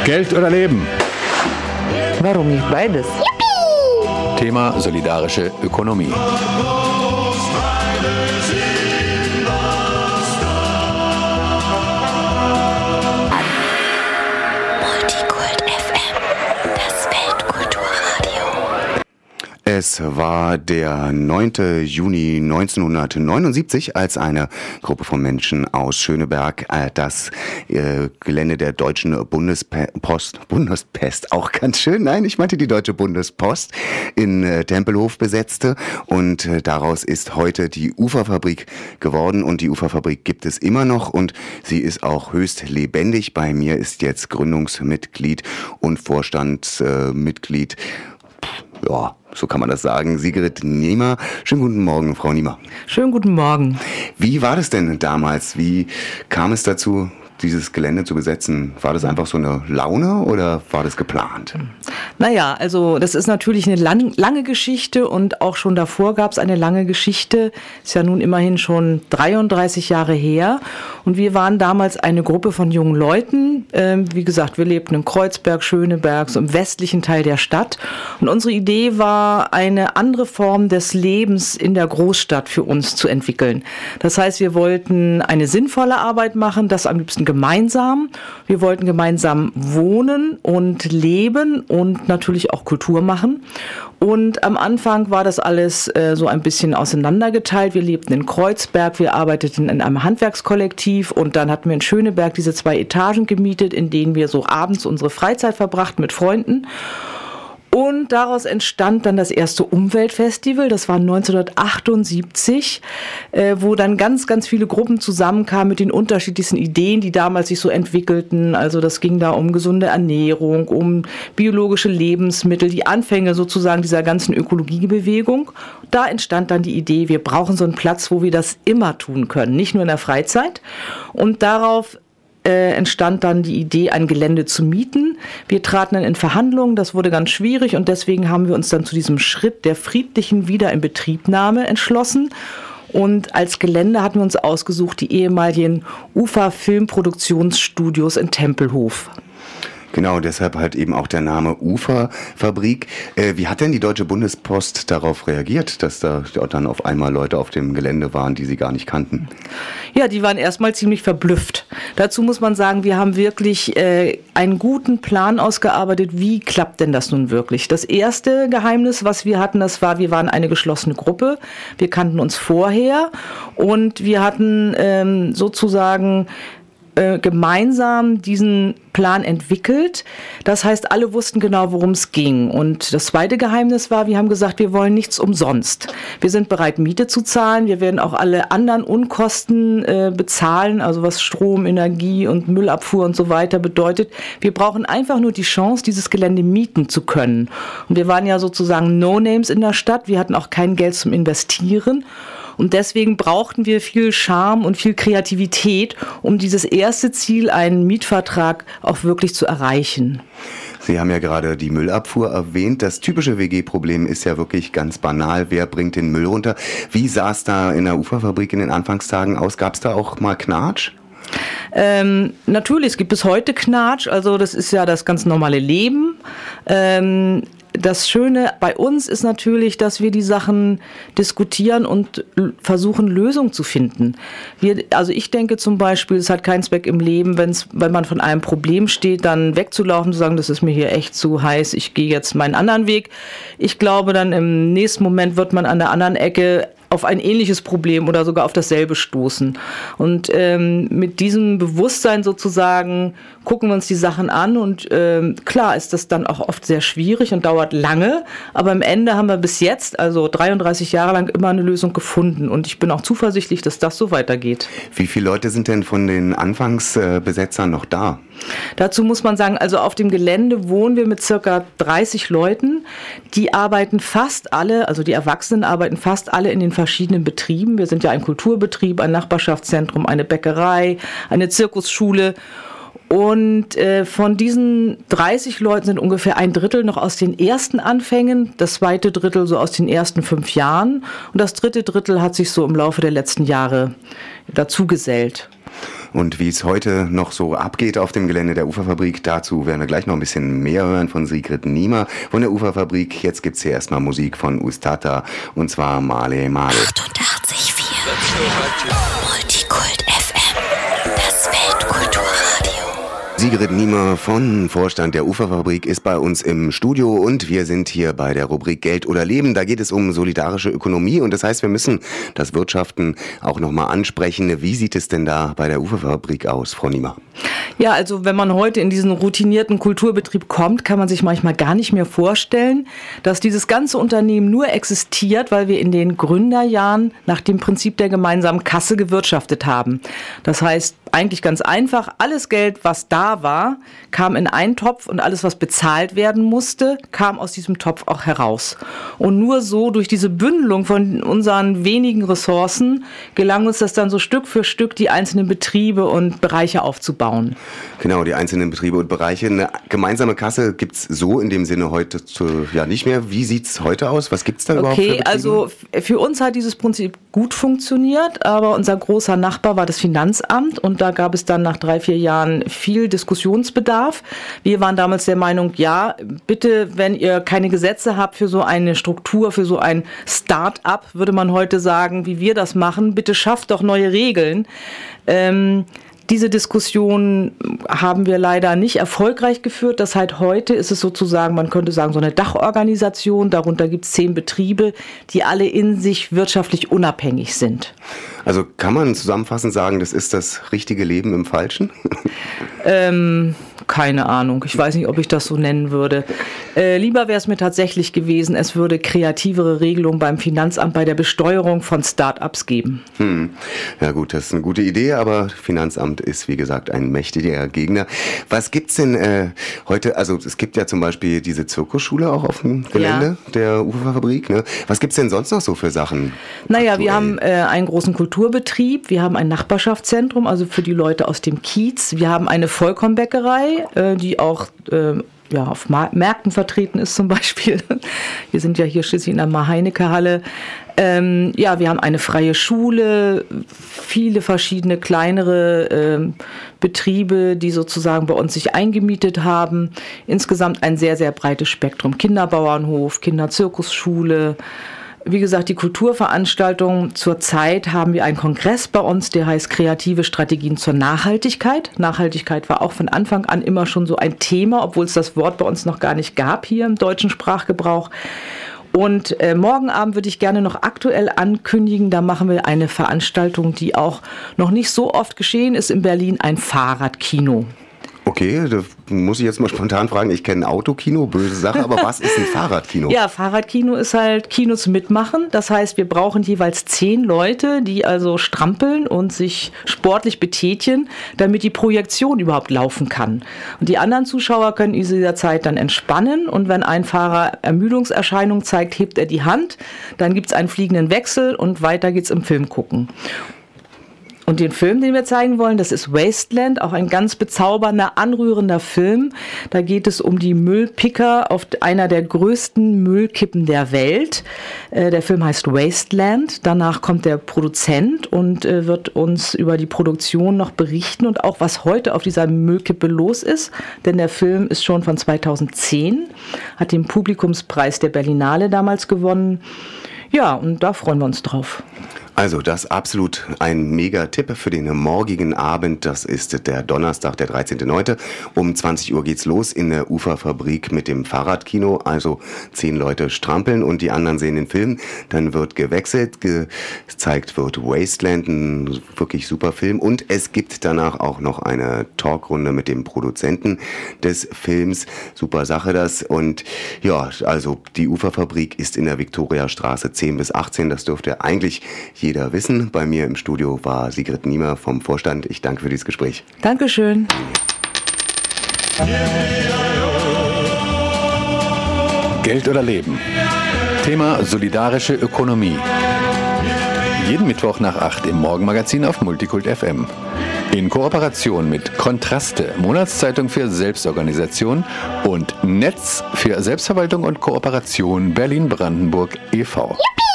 Geld oder Leben? Warum nicht beides? Yippie! Thema solidarische Ökonomie. Es war der 9. Juni 1979, als eine Gruppe von Menschen aus Schöneberg das Gelände der Deutschen Bundespest, auch ganz schön, nein, ich meinte die Deutsche Bundespost, in Tempelhof besetzte, und daraus ist heute die Uferfabrik geworden, und die Uferfabrik gibt es immer noch und sie ist auch höchst lebendig. Bei mir ist jetzt Gründungsmitglied und Vorstandsmitglied, ja, so kann man das sagen, Sigrid Niemer. Schönen guten Morgen, Frau Niemer. Schönen guten Morgen. Wie war das denn damals? Wie kam es dazu, dieses Gelände zu besetzen? War das einfach so eine Laune oder war das geplant? Naja, also das ist natürlich eine lange Geschichte, und auch schon davor gab es eine lange Geschichte. Ist ja nun immerhin schon 33 Jahre her, und wir waren damals eine Gruppe von jungen Leuten. Wie gesagt, wir lebten in Kreuzberg, Schöneberg, so im westlichen Teil der Stadt, und unsere Idee war, eine andere Form des Lebens in der Großstadt für uns zu entwickeln. Das heißt, wir wollten eine sinnvolle Arbeit machen, das am liebsten gemeinsam. Wir wollten gemeinsam wohnen und leben und natürlich auch Kultur machen. Und am Anfang war das alles so ein bisschen auseinandergeteilt. Wir lebten in Kreuzberg, wir arbeiteten in einem Handwerkskollektiv, und dann hatten wir in Schöneberg diese 2 Etagen gemietet, in denen wir so abends unsere Freizeit verbrachten mit Freunden. Und daraus entstand dann das erste Umweltfestival, das war 1978, wo dann ganz, ganz viele Gruppen zusammenkamen mit den unterschiedlichsten Ideen, die damals sich so entwickelten. Also das ging da um gesunde Ernährung, um biologische Lebensmittel, die Anfänge sozusagen dieser ganzen Ökologiebewegung. Da entstand dann die Idee, wir brauchen so einen Platz, wo wir das immer tun können, nicht nur in der Freizeit. Und darauf entstand dann die Idee, ein Gelände zu mieten. Wir traten dann in Verhandlungen, das wurde ganz schwierig, und deswegen haben wir uns dann zu diesem Schritt der friedlichen Wiederinbetriebnahme entschlossen. Und als Gelände hatten wir uns ausgesucht die ehemaligen Ufer-Filmproduktionsstudios in Tempelhof. Genau, deshalb halt eben auch der Name Uferfabrik. Wie hat denn die Deutsche Bundespost darauf reagiert, dass da dann auf einmal Leute auf dem Gelände waren, die sie gar nicht kannten? Ja, die waren erstmal ziemlich verblüfft. Dazu muss man sagen, wir haben wirklich einen guten Plan ausgearbeitet. Wie klappt denn das nun wirklich? Das erste Geheimnis, was wir hatten, das war, wir waren eine geschlossene Gruppe. Wir kannten uns vorher, und wir hatten sozusagen gemeinsam diesen Plan entwickelt. Das heißt, alle wussten genau, worum es ging. Und das zweite Geheimnis war, wir haben gesagt, wir wollen nichts umsonst. Wir sind bereit, Miete zu zahlen. Wir werden auch alle anderen Unkosten bezahlen, also was Strom, Energie und Müllabfuhr und so weiter bedeutet. Wir brauchen einfach nur die Chance, dieses Gelände mieten zu können. Und wir waren ja sozusagen No-Names in der Stadt. Wir hatten auch kein Geld zum Investieren. Und deswegen brauchten wir viel Charme und viel Kreativität, um dieses erste Ziel, einen Mietvertrag, auch wirklich zu erreichen. Sie haben ja gerade die Müllabfuhr erwähnt. Das typische WG-Problem ist ja wirklich ganz banal. Wer bringt den Müll runter? Wie sah es da in der Uferfabrik in den Anfangstagen aus? Gab es da auch mal Knatsch? Natürlich, es gibt bis heute Knatsch. Also das ist ja das ganz normale Leben. Das Schöne bei uns ist natürlich, dass wir die Sachen diskutieren und versuchen, Lösungen zu finden. Also ich denke zum Beispiel, es hat keinen Zweck im Leben, wenn man von einem Problem steht, dann wegzulaufen, zu sagen, das ist mir hier echt zu heiß, ich gehe jetzt meinen anderen Weg. Ich glaube, dann im nächsten Moment wird man an der anderen Ecke auf ein ähnliches Problem oder sogar auf dasselbe stoßen. Und mit diesem Bewusstsein sozusagen gucken wir uns die Sachen an, und klar ist das dann auch oft sehr schwierig und dauert lange, aber am Ende haben wir bis jetzt, also 33 Jahre lang, immer eine Lösung gefunden, und ich bin auch zuversichtlich, dass das so weitergeht. Wie viele Leute sind denn von den Anfangsbesetzern noch da? Dazu muss man sagen, also auf dem Gelände wohnen wir mit circa 30 Leuten. Die arbeiten fast alle, also die Erwachsenen arbeiten fast alle in den verschiedenen Betrieben. Wir sind ja ein Kulturbetrieb, ein Nachbarschaftszentrum, eine Bäckerei, eine Zirkusschule. Und von diesen 30 Leuten sind ungefähr 1/3 noch aus den ersten Anfängen, das 2. Drittel so aus den ersten 5 Jahren. Und das 3. Drittel hat sich so im Laufe der letzten Jahre dazugesellt. Und wie es heute noch so abgeht auf dem Gelände der Uferfabrik, dazu werden wir gleich noch ein bisschen mehr hören von Sigrid Niemer von der Uferfabrik. Jetzt gibt's hier erstmal Musik von Ustata und zwar Male Male. 88,4 Multikult FM, das Weltkulturradio. Sigrid Niemer von Vorstand der Uferfabrik ist bei uns im Studio und wir sind hier bei der Rubrik Geld oder Leben. Da geht es um solidarische Ökonomie und das heißt, wir müssen das Wirtschaften auch nochmal ansprechen. Wie sieht es denn da bei der Uferfabrik aus, Frau Niemer? Ja, also wenn man heute in diesen routinierten Kulturbetrieb kommt, kann man sich manchmal gar nicht mehr vorstellen, dass dieses ganze Unternehmen nur existiert, weil wir in den Gründerjahren nach dem Prinzip der gemeinsamen Kasse gewirtschaftet haben. Das heißt, eigentlich ganz einfach, alles Geld, was da war, kam in einen Topf und alles, was bezahlt werden musste, kam aus diesem Topf auch heraus. Und nur so durch diese Bündelung von unseren wenigen Ressourcen gelang uns das dann so Stück für Stück, die einzelnen Betriebe und Bereiche aufzubauen. Genau, die einzelnen Betriebe und Bereiche. Eine gemeinsame Kasse gibt's so in dem Sinne heute ja nicht mehr. Wie sieht's heute aus? Was gibt's da überhaupt für Betriebe? Also für uns hat dieses Prinzip gut funktioniert, aber unser großer Nachbar war das Finanzamt und da gab es dann nach 3-4 Jahren viel Diskussionsbedarf. Wir waren damals der Meinung, ja, bitte, wenn ihr keine Gesetze habt für so eine Struktur, für so ein Start-up, würde man heute sagen, wie wir das machen, bitte schafft doch neue Regeln. Diese Diskussion haben wir leider nicht erfolgreich geführt. Das heißt, heute ist es sozusagen, man könnte sagen, so eine Dachorganisation. Darunter gibt es 10 Betriebe, die alle in sich wirtschaftlich unabhängig sind. Also kann man zusammenfassend sagen, das ist das richtige Leben im Falschen? Keine Ahnung. Ich weiß nicht, ob ich das so nennen würde. Lieber wäre es mir tatsächlich gewesen, es würde kreativere Regelungen beim Finanzamt bei der Besteuerung von Start-ups geben. Ja gut, das ist eine gute Idee, aber Finanzamt ist, wie gesagt, ein mächtiger Gegner. Was gibt's denn heute, also es gibt ja zum Beispiel diese Zirkusschule auch auf dem Gelände der Uferfabrik, ne? Was gibt's denn sonst noch so für Sachen? Naja, wir haben einen großen Kulturbetrieb, wir haben ein Nachbarschaftszentrum, also für die Leute aus dem Kiez. Wir haben eine Vollkornbäckerei, die auch auf Märkten vertreten ist zum Beispiel. Wir sind ja hier schließlich in der Mar-Heinecke-Halle. Wir haben eine freie Schule, viele verschiedene kleinere Betriebe, die sozusagen bei uns sich eingemietet haben. Insgesamt ein sehr, sehr breites Spektrum. Kinderbauernhof, Kinderzirkusschule. Wie gesagt, die Kulturveranstaltung. Zurzeit haben wir einen Kongress bei uns, der heißt Kreative Strategien zur Nachhaltigkeit. Nachhaltigkeit war auch von Anfang an immer schon so ein Thema, obwohl es das Wort bei uns noch gar nicht gab hier im deutschen Sprachgebrauch. Und morgen Abend würde ich gerne noch aktuell ankündigen, da machen wir eine Veranstaltung, die auch noch nicht so oft geschehen ist in Berlin, ein Fahrradkino. Okay, da muss ich jetzt mal spontan fragen, ich kenne ein Autokino, böse Sache, aber was ist ein Fahrradkino? Ja, Fahrradkino ist halt Kino zum Mitmachen. Das heißt, wir brauchen jeweils 10 Leute, die also strampeln und sich sportlich betätigen, damit die Projektion überhaupt laufen kann. Und die anderen Zuschauer können in dieser Zeit dann entspannen und wenn ein Fahrer Ermüdungserscheinungen zeigt, hebt er die Hand, dann gibt es einen fliegenden Wechsel und weiter geht's im Film gucken. Und den Film, den wir zeigen wollen, das ist Wasteland, auch ein ganz bezaubernder, anrührender Film. Da geht es um die Müllpicker auf einer der größten Müllkippen der Welt. Der Film heißt Wasteland. Danach kommt der Produzent und wird uns über die Produktion noch berichten und auch, was heute auf dieser Müllkippe los ist. Denn der Film ist schon von 2010, hat den Publikumspreis der Berlinale damals gewonnen. Ja, und da freuen wir uns drauf. Also das absolut ein Mega-Tipp für den morgigen Abend. Das ist der Donnerstag, der 13.09. Um 20 Uhr geht's los in der Uferfabrik mit dem Fahrradkino. Also 10 Leute strampeln und die anderen sehen den Film. Dann wird gewechselt, gezeigt wird Wasteland, ein wirklich super Film. Und es gibt danach auch noch eine Talkrunde mit dem Produzenten des Films. Super Sache das. Und ja, also die Uferfabrik ist in der Viktoriastraße 10 bis 18. Das dürfte eigentlich jeder wissen. Bei mir im Studio war Sigrid Niemer vom Vorstand. Ich danke für dieses Gespräch. Dankeschön. Geld oder Leben. Thema solidarische Ökonomie. Jeden Mittwoch nach 8 im Morgenmagazin auf Multikult FM. In Kooperation mit Kontraste, Monatszeitung für Selbstorganisation und Netz für Selbstverwaltung und Kooperation Berlin-Brandenburg e.V. Yippie!